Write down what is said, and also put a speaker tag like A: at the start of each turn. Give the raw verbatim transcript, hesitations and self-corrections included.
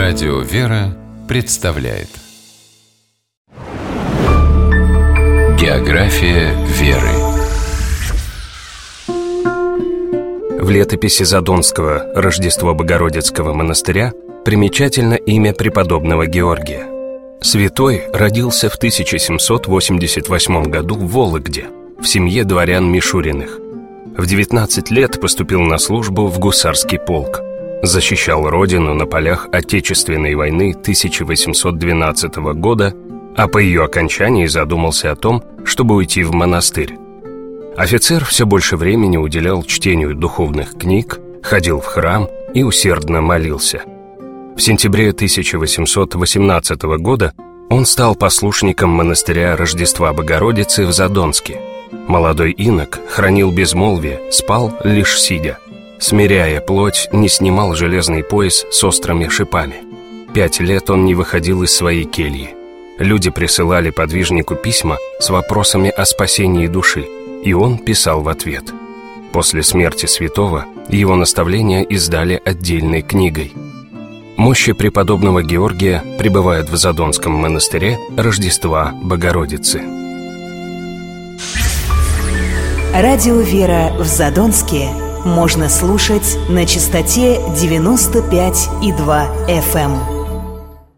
A: Радио «Вера» представляет География веры.
B: В летописи Задонского Рождество-Богородицкого монастыря примечательно имя преподобного Георгия. Святой родился в тысяча семьсот восемьдесят восьмом году в Вологде, в семье дворян Мишуриных. В девятнадцать лет поступил на службу в гусарский полк. Защищал родину на полях Отечественной войны тысяча восемьсот двенадцатого года, а по ее окончании задумался о том, чтобы уйти в монастырь. Офицер все больше времени уделял чтению духовных книг, ходил в храм и усердно молился. В сентябре тысяча восемьсот восемнадцатого года он стал послушником монастыря Рождества Богородицы в Задонске. Молодой инок хранил безмолвие, спал лишь сидя. Смиряя плоть, не снимал железный пояс с острыми шипами. Пять лет он не выходил из своей кельи. Люди присылали подвижнику письма с вопросами о спасении души, и он писал в ответ. После смерти святого его наставления издали отдельной книгой. Мощи преподобного Георгия пребывают в Задонском монастыре Рождества Богородицы.
C: Радио «Вера» в Задонске можно слушать на частоте девяносто пять и два эф эм.